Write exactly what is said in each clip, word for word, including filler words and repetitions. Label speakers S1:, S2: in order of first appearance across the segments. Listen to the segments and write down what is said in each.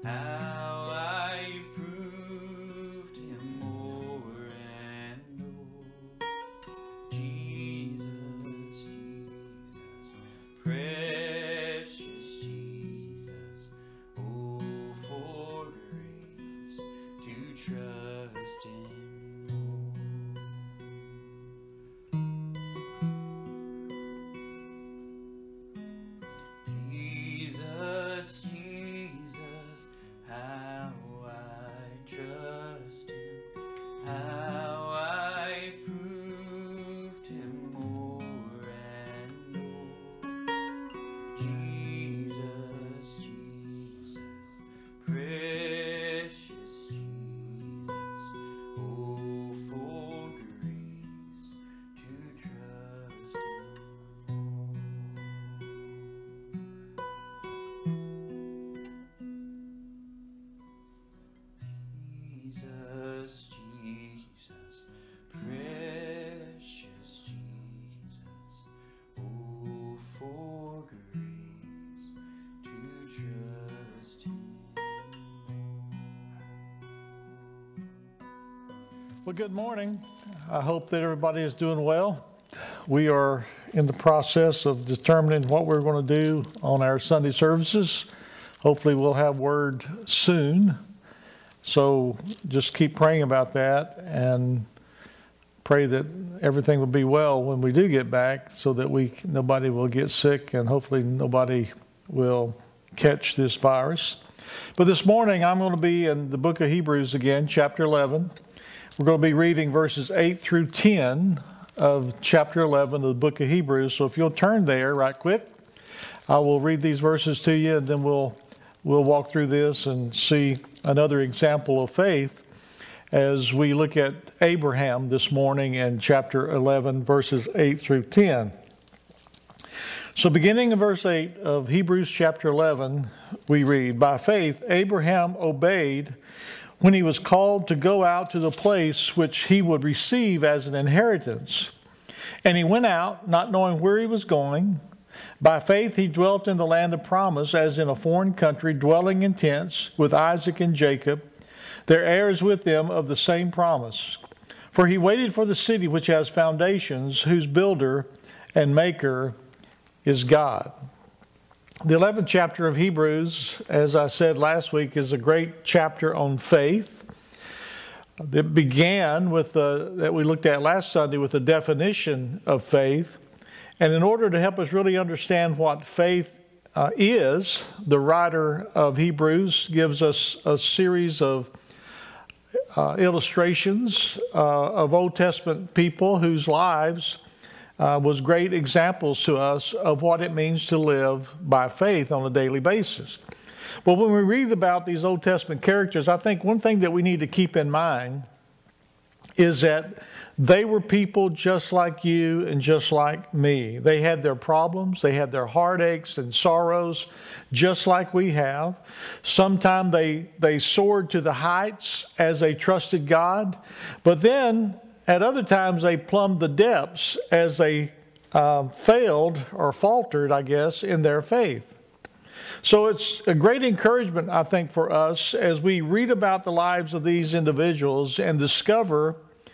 S1: how I've proved him more and more. Jesus, Jesus, precious Jesus, oh, for grace to trust in Jesus, Jesus, how I trust him, how I've proved him more and more. Jesus, Jesus, precious Jesus, oh, for grace to trust him Jesus, Jesus, precious Jesus, oh, for grace to trust him.
S2: Well, good morning. I hope that everybody is doing well. We are in the process of determining what we're going to do on our Sunday services. Hopefully we'll have word soon. So just keep praying about that and pray that everything will be well when we do get back, so that we nobody will get sick and hopefully nobody will catch this virus. But this morning I'm going to be in the book of Hebrews again, chapter eleven. We're going to be reading verses eight through ten of chapter eleven of the book of Hebrews. So if you'll turn there right quick, I will read these verses to you, and then we'll we'll walk through this and see another example of faith as we look at Abraham this morning in chapter eleven, verses eight through ten. So beginning in verse eight of Hebrews chapter eleven, we read, "By faith Abraham obeyed when he was called to go out to the place which he would receive as an inheritance. And he went out, not knowing where he was going. By faith he dwelt in the land of promise, as in a foreign country, dwelling in tents with Isaac and Jacob, their heirs with them of the same promise. For he waited for the city which has foundations, whose builder and maker is God." The eleventh chapter of Hebrews, as I said last week, is a great chapter on faith. It began with the, that we looked at last Sunday, with the definition of faith. And in order to help us really understand what faith uh, is, the writer of Hebrews gives us a series of uh, illustrations uh, of Old Testament people whose lives Uh, was great examples to us of what it means to live by faith on a daily basis. Well, when we read about these Old Testament characters, I think one thing that we need to keep in mind is that they were people just like you and just like me. They had their problems, they had their heartaches and sorrows, just like we have. Sometimes they, they soared to the heights as they trusted God, but then at other times, they plumbed the depths as they uh, failed or faltered, I guess, in their faith. So it's a great encouragement, I think, for us as we read about the lives of these individuals and discover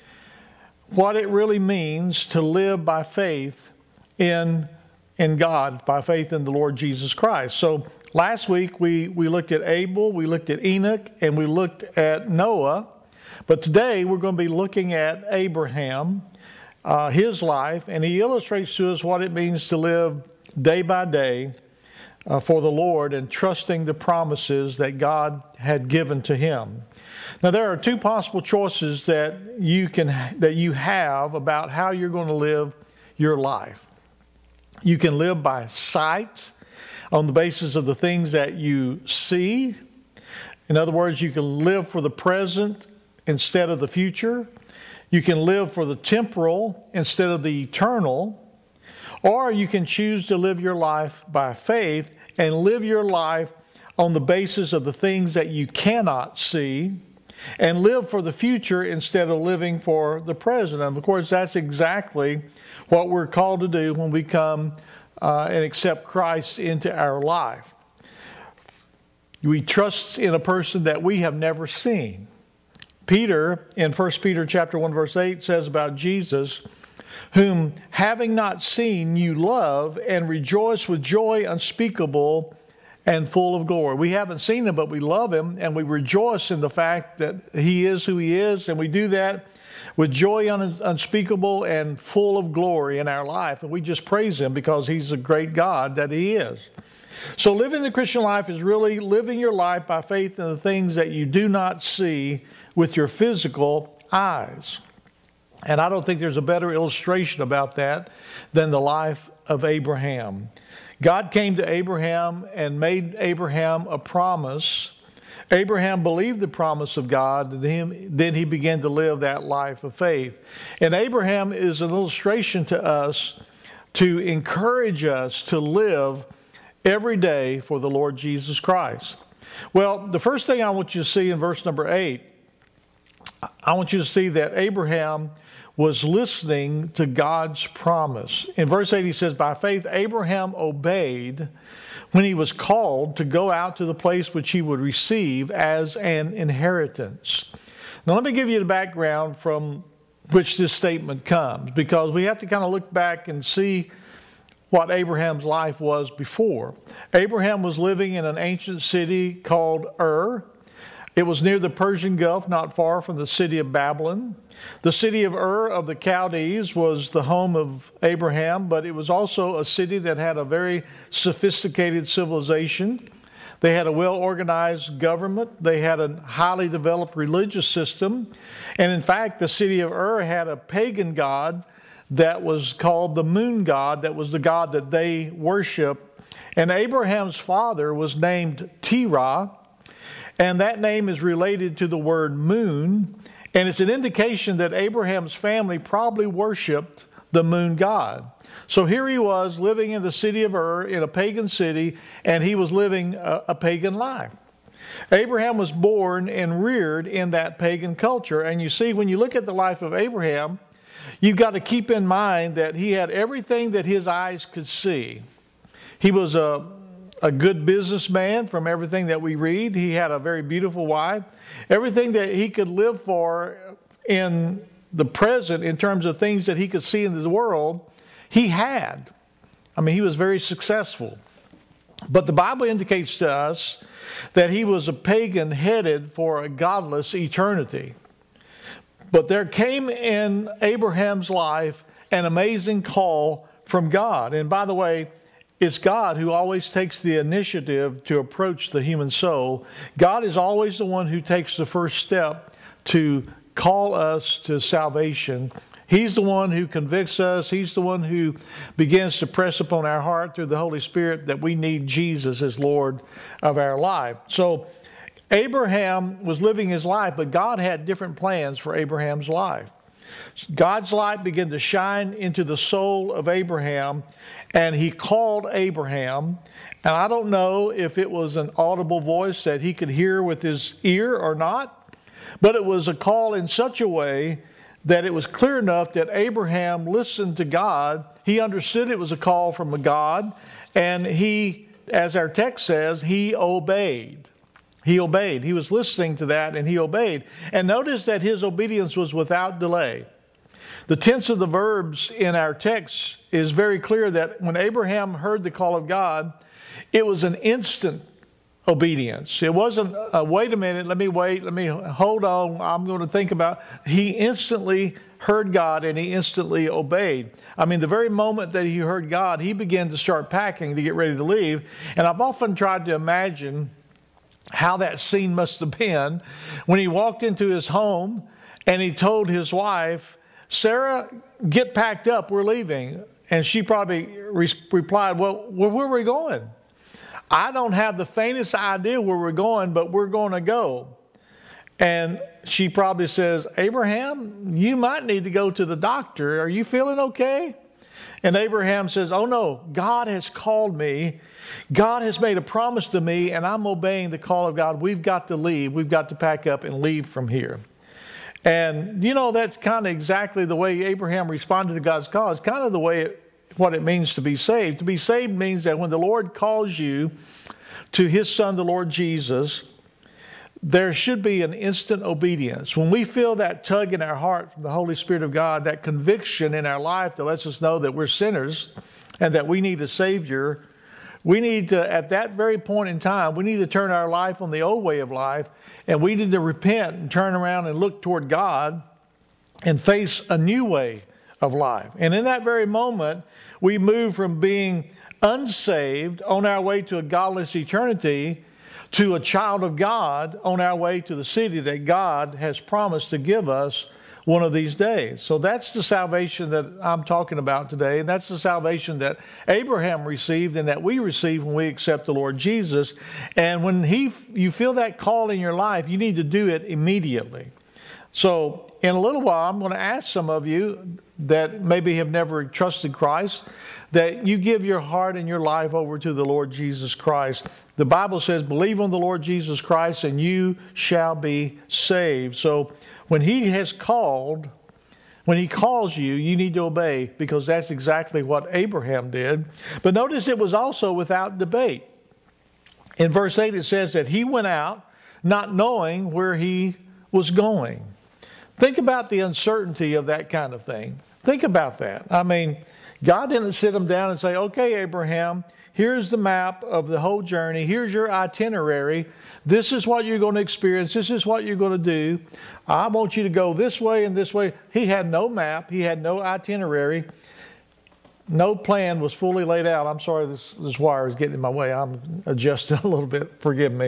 S2: what it really means to live by faith in, in God, by faith in the Lord Jesus Christ. So last week, we, we looked at Abel, we looked at Enoch, and we looked at Noah. But today we're going to be looking at Abraham, uh, his life, and he illustrates to us what it means to live day by day uh, for the Lord and trusting the promises that God had given to him. Now, there are two possible choices that you can that you have about how you're going to live your life. You can live by sight, on the basis of the things that you see. In other words, you can live for the present instead of the future. You can live for the temporal instead of the eternal. Or you can choose to live your life by faith and live your life on the basis of the things that you cannot see, and live for the future instead of living for the present. And of course, that's exactly what we're called to do when we come uh, and accept Christ into our life. We trust in a person that we have never seen. Peter, in First Peter chapter one, verse eight, says about Jesus, whom having not seen you love and rejoice with joy unspeakable and full of glory. We haven't seen him, but we love him, and we rejoice in the fact that he is who he is, and we do that with joy un- unspeakable and full of glory in our life. And we just praise him because he's a great God that he is. So living the Christian life is really living your life by faith in the things that you do not see with your physical eyes. And I don't think there's a better illustration about that than the life of Abraham. God came to Abraham and made Abraham a promise. Abraham believed the promise of God, and then he began to live that life of faith. And Abraham is an illustration to us to encourage us to live every day for the Lord Jesus Christ. Well, the first thing I want you to see in verse number eight, I want you to see that Abraham was listening to God's promise. In verse eight, he says, by faith, Abraham obeyed when he was called to go out to the place which he would receive as an inheritance. Now, let me give you the background from which this statement comes, because we have to kind of look back and see what Abraham's life was before. Abraham was living in an ancient city called Ur. It was near the Persian Gulf, not far from the city of Babylon. The city of Ur of the Chaldees was the home of Abraham, but it was also a city that had a very sophisticated civilization. They had a well-organized government. They had a highly developed religious system. And in fact, the city of Ur had a pagan god that was called the moon god, that was the god that they worshiped. And Abraham's father was named Terah, and that name is related to the word moon, and it's an indication that Abraham's family probably worshiped the moon god. So here he was living in the city of Ur, in a pagan city, and he was living a, a pagan life. Abraham was born and reared in that pagan culture, and you see, when you look at the life of Abraham, you've got to keep in mind that he had everything that his eyes could see. He was a A good businessman from everything that we read. He had a very beautiful wife. Everything that he could live for in the present, in terms of things that he could see in the world, he had. I mean, he was very successful. But the Bible indicates to us that he was a pagan headed for a godless eternity. But there came in Abraham's life an amazing call from God. And by the way, it's God who always takes the initiative to approach the human soul. God is always the one who takes the first step to call us to salvation. He's the one who convicts us. He's the one who begins to press upon our heart through the Holy Spirit that we need Jesus as Lord of our life. So Abraham was living his life, but God had different plans for Abraham's life. God's light began to shine into the soul of Abraham, and he called Abraham. And I don't know if it was an audible voice that he could hear with his ear or not, but it was a call in such a way that it was clear enough that Abraham listened to God. He understood it was a call from a God, and he, as our text says, he obeyed. He obeyed. He was listening to that, and he obeyed. And notice that his obedience was without delay. The tense of the verbs in our text is very clear that when Abraham heard the call of God, it was an instant obedience. It wasn't, uh, wait a minute, let me wait, let me hold on, I'm going to think about. He instantly heard God, and he instantly obeyed. I mean, the very moment that he heard God, he began to start packing to get ready to leave. And I've often tried to imagine how that scene must have been when he walked into his home and he told his wife, Sarah, get packed up, we're leaving. And she probably re- replied, well, where are we going? I don't have the faintest idea where we're going, but we're going to go. And she probably says, Abraham, you might need to go to the doctor. Are you feeling okay? And Abraham says, oh no, God has called me. God has made a promise to me, and I'm obeying the call of God. We've got to leave. We've got to pack up and leave from here. And, you know, that's kind of exactly the way Abraham responded to God's call. It's kind of the way it what it means to be saved. To be saved means that when the Lord calls you to his Son, the Lord Jesus, there should be an instant obedience. When we feel that tug in our heart from the Holy Spirit of God, that conviction in our life that lets us know that we're sinners and that we need a Savior, we need to, at that very point in time, we need to turn our life on the old way of life, and we need to repent and turn around and look toward God and face a new way of life. And in that very moment, we move from being unsaved on our way to a godless eternity to a child of God on our way to the city that God has promised to give us one of these days. So that's the salvation that I'm talking about today. And that's the salvation that Abraham received and that we receive when we accept the Lord Jesus. And when he, you feel that call in your life, you need to do it immediately. So in a little while, I'm going to ask some of you that maybe have never trusted Christ, that you give your heart and your life over to the Lord Jesus Christ. The Bible says, believe on the Lord Jesus Christ and you shall be saved. So when he has called, when he calls you, you need to obey, because that's exactly what Abraham did. But notice it was also without debate. In verse eight, it says that he went out not knowing where he was going. Think about the uncertainty of that kind of thing. Think about that. I mean, God didn't sit him down and say, okay, Abraham, here's the map of the whole journey. Here's your itinerary. This is what you're going to experience. This is what you're going to do. I want you to go this way and this way. He had no map. He had no itinerary. No plan was fully laid out. I'm sorry, this, this wire is getting in my way. I'm adjusting a little bit. Forgive me.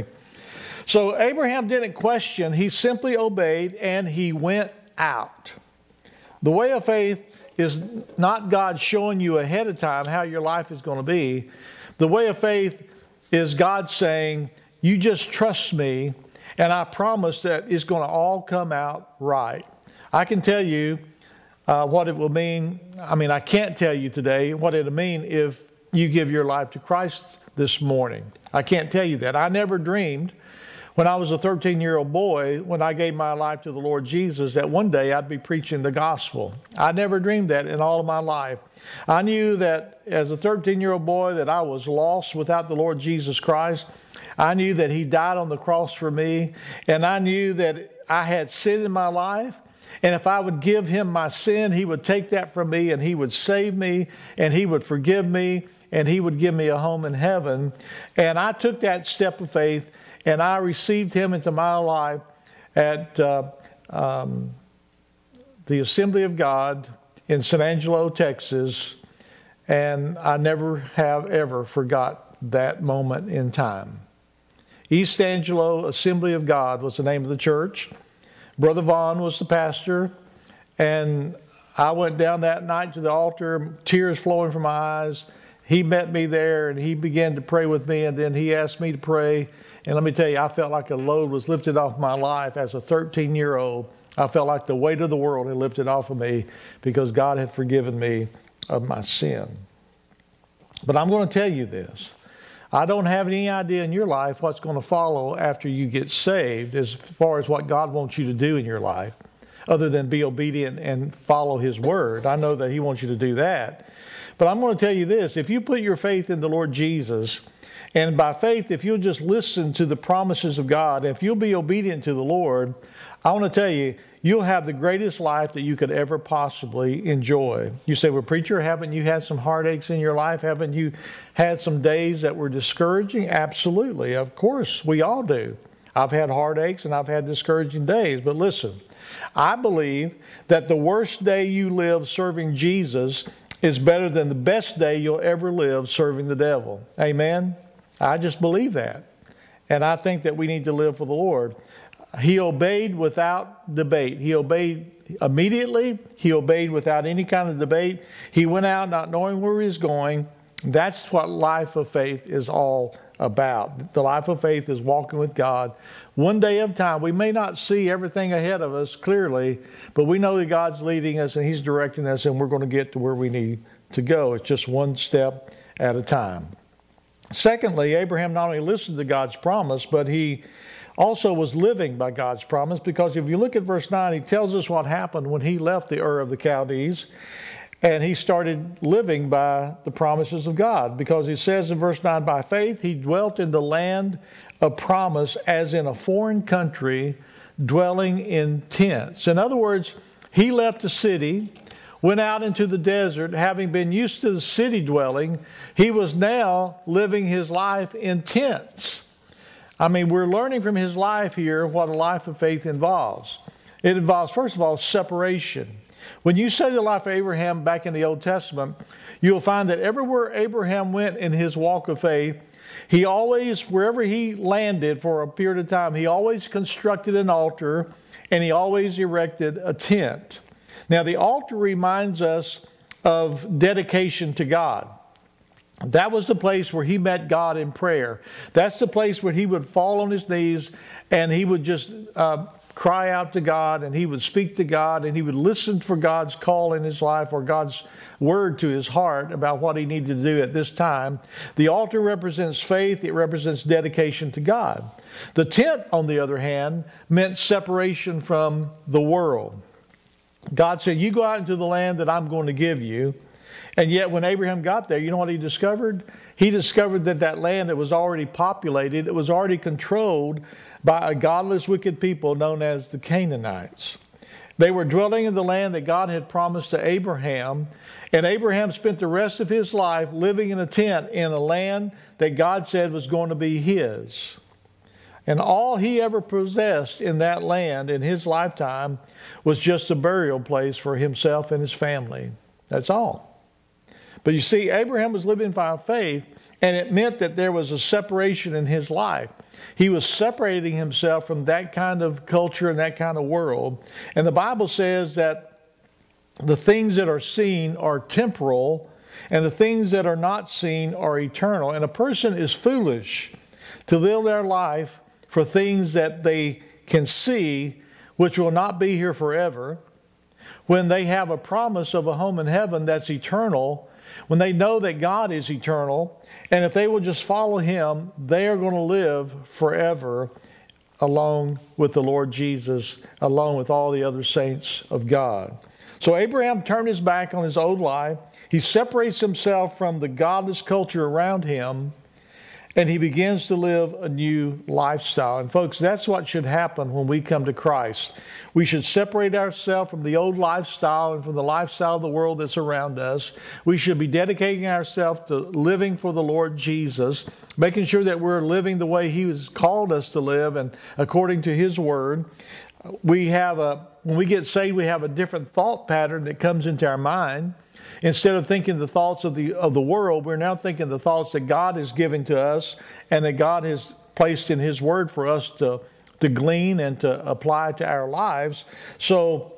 S2: So Abraham didn't question. He simply obeyed and he went out. The way of faith is not God showing you ahead of time how your life is going to be. The way of faith is God saying, you just trust me, and I promise that it's going to all come out right. I can tell you uh, what it will mean. I mean, I can't tell you today what it'll mean if you give your life to Christ this morning. I can't tell you that. I never dreamed when I was a thirteen-year-old boy, when I gave my life to the Lord Jesus, that one day I'd be preaching the gospel. I never dreamed that in all of my life. I knew that as a thirteen-year-old boy that I was lost without the Lord Jesus Christ. I knew that he died on the cross for me, and I knew that I had sin in my life, and if I would give him my sin, he would take that from me, and he would save me, and he would forgive me, and he would give me a home in heaven. And I took that step of faith, and I received him into my life at uh, um, the Assembly of God in San Angelo, Texas, and I never have ever forgot that moment in time. East Angelo Assembly of God was the name of the church. Brother Vaughn was the pastor, and I went down that night to the altar, tears flowing from my eyes. He met me there, and he began to pray with me, and then he asked me to pray. And let me tell you, I felt like a load was lifted off my life as a thirteen-year-old. I felt like the weight of the world had lifted off of me because God had forgiven me of my sin. But I'm going to tell you this. I don't have any idea in your life what's going to follow after you get saved as far as what God wants you to do in your life, other than be obedient and follow his word. I know that he wants you to do that. But I'm going to tell you this. If you put your faith in the Lord Jesus, and by faith, if you'll just listen to the promises of God, if you'll be obedient to the Lord, I want to tell you, you'll have the greatest life that you could ever possibly enjoy. You say, well, preacher, haven't you had some heartaches in your life? Haven't you had some days that were discouraging? Absolutely. Of course, we all do. I've had heartaches and I've had discouraging days. But listen, I believe that the worst day you live serving Jesus is better than the best day you'll ever live serving the devil. Amen? I just believe that. And I think that we need to live for the Lord. He obeyed without debate. He obeyed immediately. He obeyed without any kind of debate. He went out not knowing where he was going. That's what life of faith is all about. The life of faith is walking with God one day at a time. We may not see everything ahead of us clearly, but we know that God's leading us and he's directing us, and we're going to get to where we need to go. It's just one step at a time. Secondly, Abraham not only listened to God's promise, but he also was living by God's promise, because if you look at verse nine, he tells us what happened when he left the Ur of the Chaldees. And he started living by the promises of God, because he says in verse nine, by faith he dwelt in the land of promise as in a foreign country, dwelling in tents. In other words, he left the city, went out into the desert. Having been used to the city dwelling, he was now living his life in tents. I mean, we're learning from his life here what a life of faith involves. It involves, first of all, separation. When you study the life of Abraham back in the Old Testament, you'll find that everywhere Abraham went in his walk of faith, he always, wherever he landed for a period of time, he always constructed an altar and he always erected a tent. Now, the altar reminds us of dedication to God. That was the place where he met God in prayer. That's the place where he would fall on his knees and he would just uh, cry out to God, and he would speak to God, and he would listen for God's call in his life or God's word to his heart about what he needed to do at this time. The altar represents faith. It represents dedication to God. The tent, on the other hand, meant separation from the world. God said, you go out into the land that I'm going to give you. And yet when Abraham got there, you know what he discovered? He discovered that that land that was already populated, it was already controlled by a godless, wicked people known as the Canaanites. They were dwelling in the land that God had promised to Abraham, and Abraham spent the rest of his life living in a tent in a land that God said was going to be his. And all he ever possessed in that land in his lifetime was just a burial place for himself and his family. That's all. But you see, Abraham was living by faith, and it meant that there was a separation in his life. He was separating himself from that kind of culture and that kind of world. And the Bible says that the things that are seen are temporal, and the things that are not seen are eternal. And a person is foolish to live their life for things that they can see, which will not be here forever, when they have a promise of a home in heaven that's eternal, when they know that God is eternal, and if they will just follow him, they are going to live forever along with the Lord Jesus, along with all the other saints of God. So Abraham turned his back on his old life. He separates himself from the godless culture around him, and he begins to live a new lifestyle. And folks, that's what should happen when we come to Christ. We should separate ourselves from the old lifestyle and from the lifestyle of the world that's around us. We should be dedicating ourselves to living for the Lord Jesus, making sure that we're living the way he has called us to live and according to his word. We have a, when we get saved, we have a different thought pattern that comes into our mind. Instead of thinking the thoughts of the of the world, we're now thinking the thoughts that God has given to us and that God has placed in his word for us to, to glean and to apply to our lives. So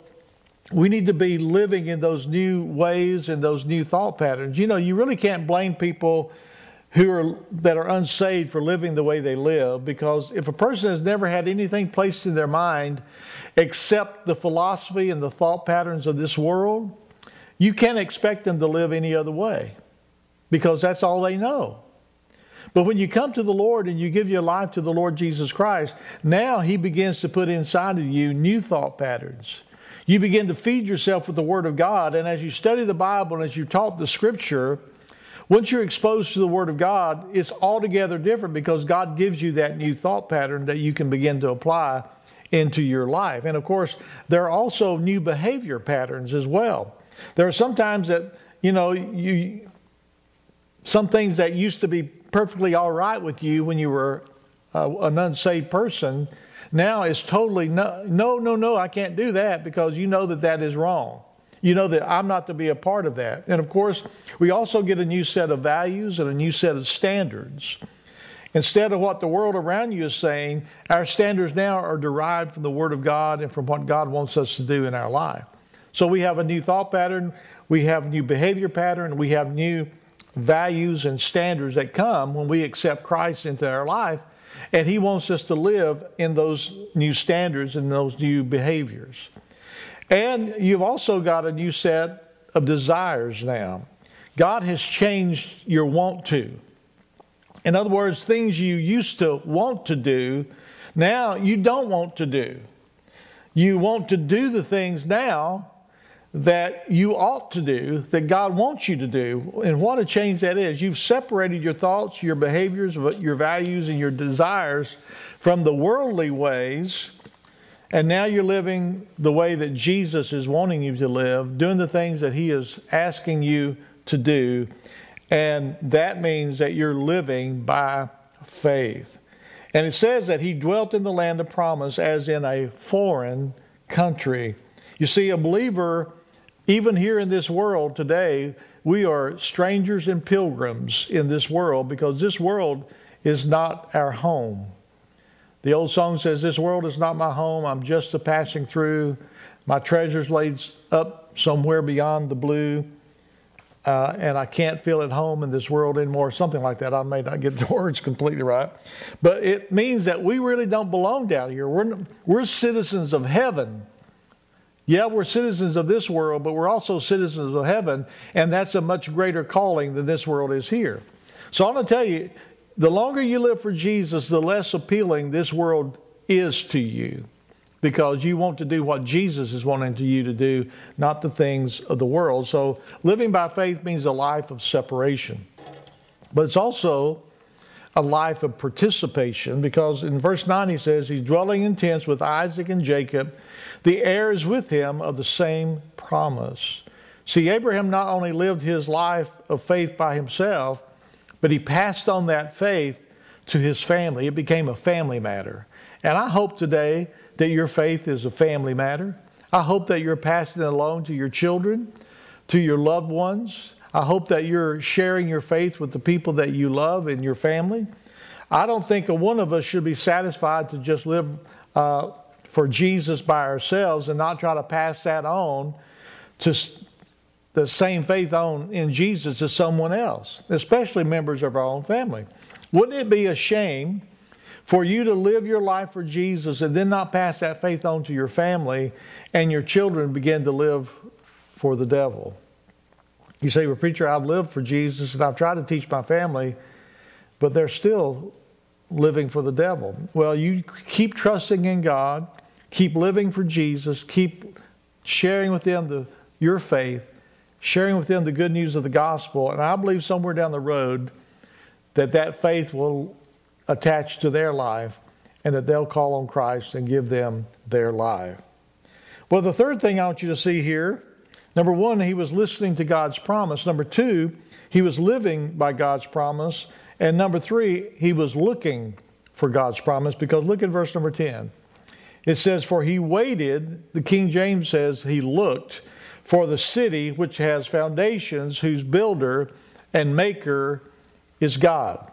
S2: we need to be living in those new ways and those new thought patterns. You know, you really can't blame people who are that are unsaved for living the way they live, because if a person has never had anything placed in their mind except the philosophy and the thought patterns of this world, you can't expect them to live any other way, because that's all they know. But when you come to the Lord and you give your life to the Lord Jesus Christ, now he begins to put inside of you new thought patterns. You begin to feed yourself with the Word of God, and as you study the Bible and as you're taught the Scripture, once you're exposed to the Word of God, it's altogether different, because God gives you that new thought pattern that you can begin to apply into your life. And of course, there are also new behavior patterns as well. There are some times that, you know, you some things that used to be perfectly all right with you when you were uh, an unsaved person, now is totally no, no, no, no, I can't do that, because you know that that is wrong. You know that I'm not to be a part of that. And of course, we also get a new set of values and a new set of standards. Instead of what the world around you is saying, our standards now are derived from the Word of God and from what God wants us to do in our life. So we have a new thought pattern, we have a new behavior pattern, we have new values and standards that come when we accept Christ into our life, and he wants us to live in those new standards and those new behaviors. And you've also got a new set of desires now. God has changed your want to. In other words, things you used to want to do, now you don't want to do. You want to do the things now that you ought to do, that God wants you to do. And what a change that is. You've separated your thoughts, your behaviors, your values, and your desires from the worldly ways. And now you're living the way that Jesus is wanting you to live, doing the things that he is asking you to do. And that means that you're living by faith. And it says that he dwelt in the land of promise as in a foreign country. You see, a believer, even here in this world today, we are strangers and pilgrims in this world because this world is not our home. The old song says, this world is not my home. I'm just a passing through. My treasure's laid up somewhere beyond the blue. Uh, and I can't feel at home in this world anymore. Something like that. I may not get the words completely right. But it means that we really don't belong down here. We're, we're citizens of heaven. Yeah, we're citizens of this world, but we're also citizens of heaven. And that's a much greater calling than this world is here. So I'm going to tell you, the longer you live for Jesus, the less appealing this world is to you. Because you want to do what Jesus is wanting to you to do, not the things of the world. So living by faith means a life of separation. But it's also a life of participation, because in verse nine he says, he's dwelling in tents with Isaac and Jacob. The heirs with him of the same promise. See, Abraham not only lived his life of faith by himself, but he passed on that faith to his family. It became a family matter. And I hope today that your faith is a family matter. I hope that you're passing it along to your children, to your loved ones. I hope that you're sharing your faith with the people that you love in your family. I don't think a one of us should be satisfied to just live uh, for Jesus by ourselves and not try to pass that on to the same faith on in Jesus to someone else, especially members of our own family. Wouldn't it be a shame for you to live your life for Jesus and then not pass that faith on to your family and your children begin to live for the devil? You say, well, preacher, I've lived for Jesus and I've tried to teach my family, but they're still living for the devil. Well, you keep trusting in God, keep living for Jesus, keep sharing with them the, your faith, sharing with them the good news of the gospel, and I believe somewhere down the road that that faith will attached to their life, and that they'll call on Christ and give them their life. Well, the third thing I want you to see here, number one, he was listening to God's promise. Number two, he was living by God's promise. And number three, he was looking for God's promise, because look at verse number ten. It says, for he waited, the King James says he looked, for the city which has foundations, whose builder and maker is God.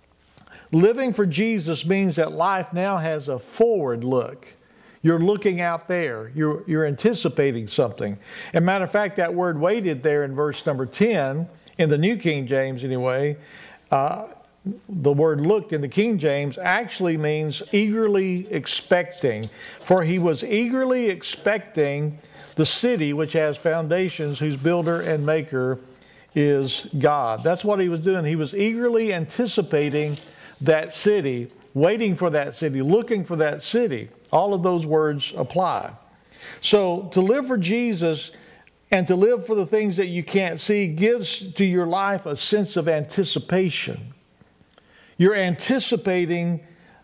S2: Living for Jesus means that life now has a forward look. You're looking out there. You're, you're anticipating something. As a matter of fact, that word waited there in verse number ten, in the New King James anyway, uh, the word looked in the King James actually means eagerly expecting. For he was eagerly expecting the city which has foundations, whose builder and maker is God. That's what he was doing. He was eagerly anticipating that city, waiting for that city, looking for that city. All of those words apply. So to live for Jesus and to live for the things that you can't see gives to your life a sense of anticipation. You're anticipating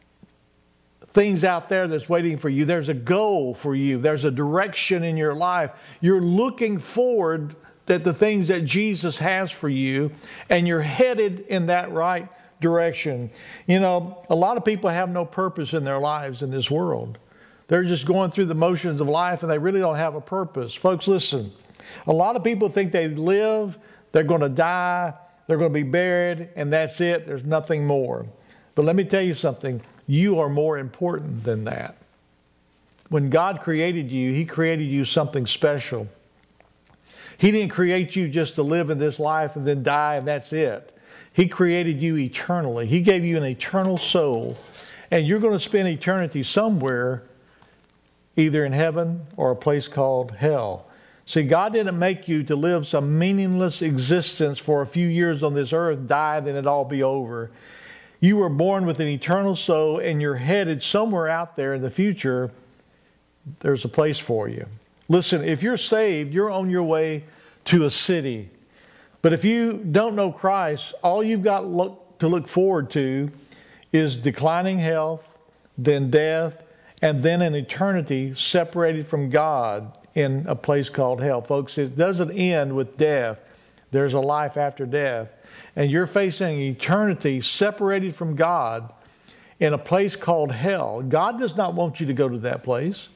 S2: things out there that's waiting for you. There's a goal for you. There's a direction in your life. You're looking forward at the things that Jesus has for you, and you're headed in that right direction. You know, a lot of people have no purpose in their lives in this world. They're just going through the motions of life and they really don't have a purpose. Folks, listen. A lot of people think they live, they're going to die, they're going to be buried, and that's it. There's nothing more. But let me tell you something. You are more important than that. When God created you, He created you something special. He didn't create you just to live in this life and then die and that's it. He created you eternally. He gave you an eternal soul. And you're going to spend eternity somewhere, either in heaven or a place called hell. See, God didn't make you to live some meaningless existence for a few years on this earth, die, then it all be over. You were born with an eternal soul and you're headed somewhere out there in the future. There's a place for you. Listen, if you're saved, you're on your way to a city. But if you don't know Christ, all you've got look, to look forward to is declining health, then death, and then an eternity separated from God in a place called hell. Folks, it doesn't end with death. There's a life after death. And you're facing eternity separated from God in a place called hell. God does not want you to go to that place.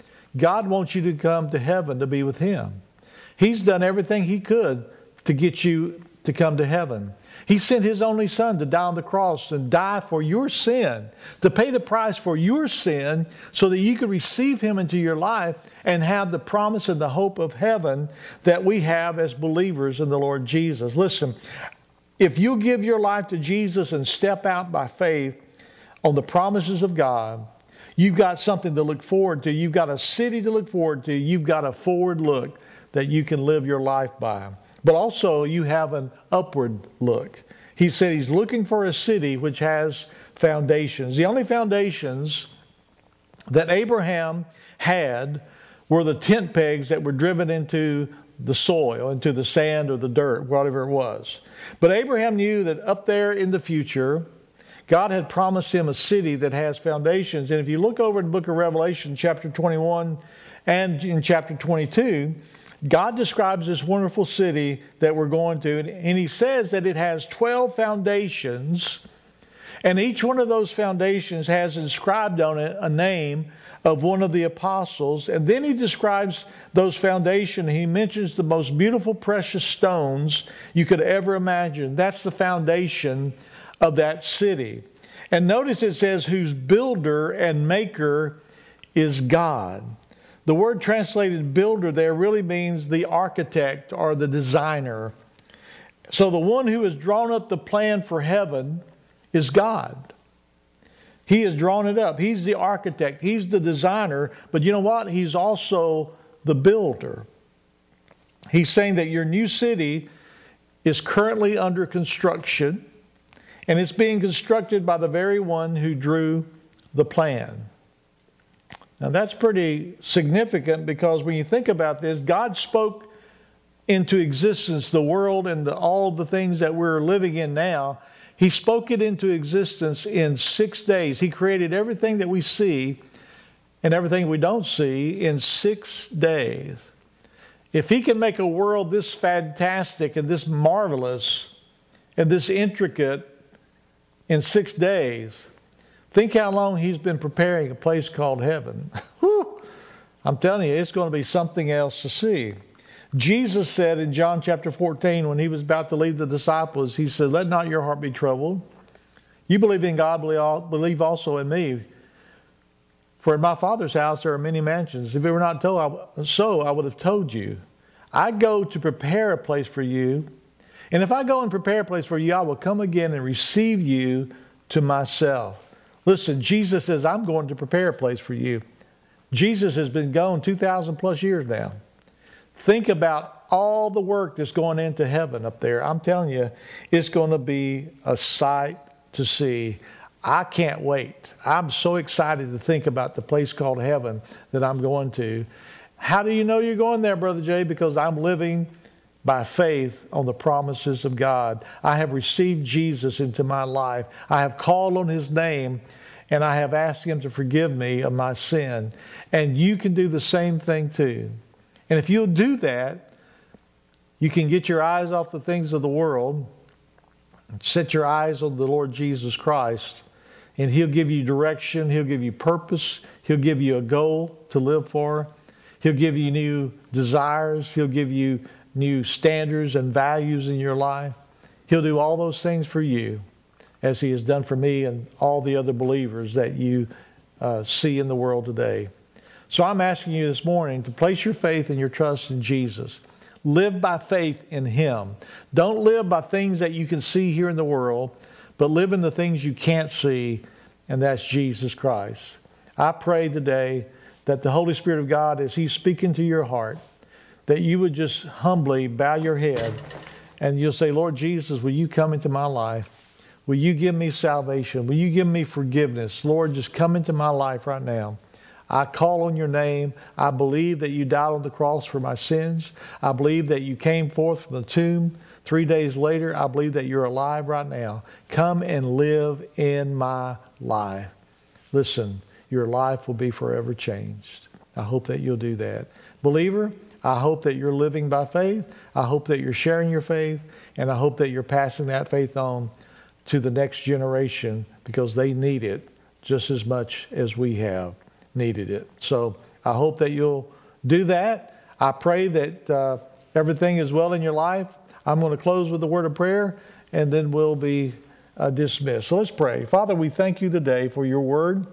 S2: God wants you to come to heaven to be with Him. He's done everything He could to get you to come to heaven. He sent His only Son to die on the cross and die for your sin, to pay the price for your sin so that you could receive Him into your life and have the promise and the hope of heaven that we have as believers in the Lord Jesus. Listen, if you give your life to Jesus and step out by faith on the promises of God, you've got something to look forward to. You've got a city to look forward to. You've got a forward look that you can live your life by. But also you have an upward look. He said He's looking for a city which has foundations. The only foundations that Abraham had were the tent pegs that were driven into the soil, into the sand or the dirt, whatever it was. But Abraham knew that up there in the future, God had promised him a city that has foundations. And if you look over in the book of Revelation, chapter twenty-one and in chapter twenty-two, God describes this wonderful city that we're going to, and He says that it has twelve foundations, and each one of those foundations has inscribed on it a name of one of the apostles. And then He describes those foundations. He mentions the most beautiful, precious stones you could ever imagine. That's the foundation of that city. And notice it says, whose builder and maker is God. The word translated builder there really means the architect or the designer. So the one who has drawn up the plan for heaven is God. He has drawn it up. He's the architect. He's the designer. But you know what? He's also the builder. He's saying that your new city is currently under construction, and it's being constructed by the very one who drew the plan. Now that's pretty significant, because when you think about this, God spoke into existence the world and the, all the things that we're living in now. He spoke it into existence in six days. He created everything that we see and everything we don't see in six days. If He can make a world this fantastic and this marvelous and this intricate in six days, think how long He's been preparing a place called heaven. I'm telling you, it's going to be something else to see. Jesus said in John chapter fourteen, when He was about to leave the disciples, He said, let not your heart be troubled. You believe in God, believe also in me. For in my Father's house there are many mansions. If it were not told, so I would have told you. I go to prepare a place for you. And if I go and prepare a place for you, I will come again and receive you to myself. Listen, Jesus says, I'm going to prepare a place for you. Jesus has been gone two thousand plus years now. Think about all the work that's going into heaven up there. I'm telling you, it's going to be a sight to see. I can't wait. I'm so excited to think about the place called heaven that I'm going to. How do you know you're going there, Brother Jay? Because I'm living by faith on the promises of God. I have received Jesus into my life. I have called on His name, and I have asked Him to forgive me of my sin. And you can do the same thing too. And if you'll do that, you can get your eyes off the things of the world, set your eyes on the Lord Jesus Christ, and He'll give you direction. He'll give you purpose. He'll give you a goal to live for. He'll give you new desires. He'll give you new standards and values in your life. He'll do all those things for you, as He has done for me and all the other believers that you uh, see in the world today. So I'm asking you this morning to place your faith and your trust in Jesus. Live by faith in Him. Don't live by things that you can see here in the world, but live in the things you can't see, and that's Jesus Christ. I pray today that the Holy Spirit of God, as He's speaking to your heart, that you would just humbly bow your head and you'll say, Lord Jesus, will you come into my life? Will you give me salvation? Will you give me forgiveness? Lord, just come into my life right now. I call on your name. I believe that you died on the cross for my sins. I believe that you came forth from the tomb three days later. I believe that you're alive right now. Come and live in my life. Listen, your life will be forever changed. I hope that you'll do that. Believer, I hope that you're living by faith. I hope that you're sharing your faith. And I hope that you're passing that faith on to the next generation, because they need it just as much as we have needed it. So I hope that you'll do that. I pray that uh, everything is well in your life. I'm going to close with a word of prayer, and then we'll be uh, dismissed. So let's pray. Father, we thank you today for your word.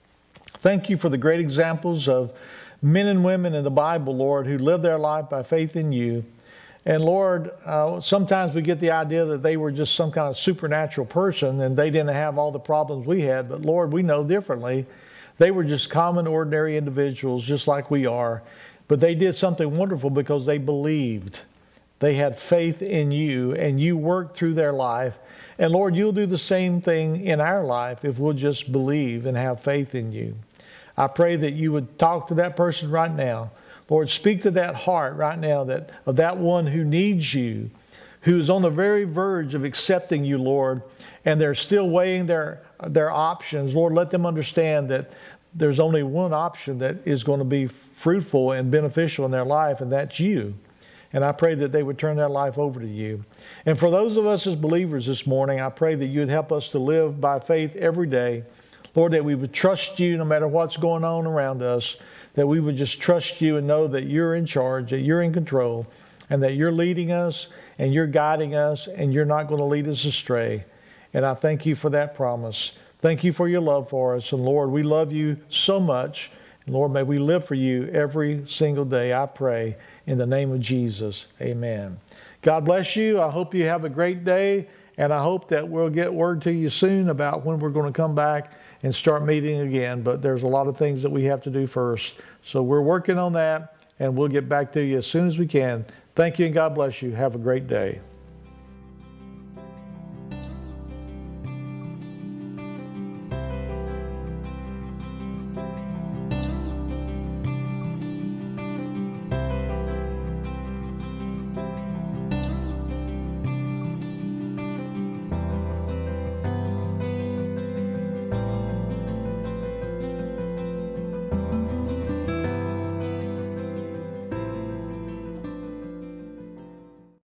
S2: Thank you for the great examples of men and women in the Bible, Lord, who lived their life by faith in you. And Lord, uh, sometimes we get the idea that they were just some kind of supernatural person and they didn't have all the problems we had. But Lord, we know differently. They were just common, ordinary individuals, just like we are. But they did something wonderful because they believed. They had faith in you, and you worked through their life. And Lord, you'll do the same thing in our life if we'll just believe and have faith in you. I pray that you would talk to that person right now. Lord, speak to that heart right now, that of that one who needs you, who's on the very verge of accepting you, Lord, and they're still weighing their, their options. Lord, let them understand that there's only one option that is going to be fruitful and beneficial in their life, and that's you. And I pray that they would turn their life over to you. And for those of us as believers this morning, I pray that you'd help us to live by faith every day. Lord, that we would trust you no matter what's going on around us, that we would just trust you and know that you're in charge, that you're in control, and that you're leading us and you're guiding us and you're not going to lead us astray. And I thank you for that promise. Thank you for your love for us. And Lord, we love you so much. And Lord, may we live for you every single day, I pray, in the name of Jesus. Amen. God bless you. I hope you have a great day. And I hope that we'll get word to you soon about when we're going to come back and start meeting again. But there's a lot of things that we have to do first. So we're working on that, and we'll get back to you as soon as we can. Thank you, and God bless you. Have a great day.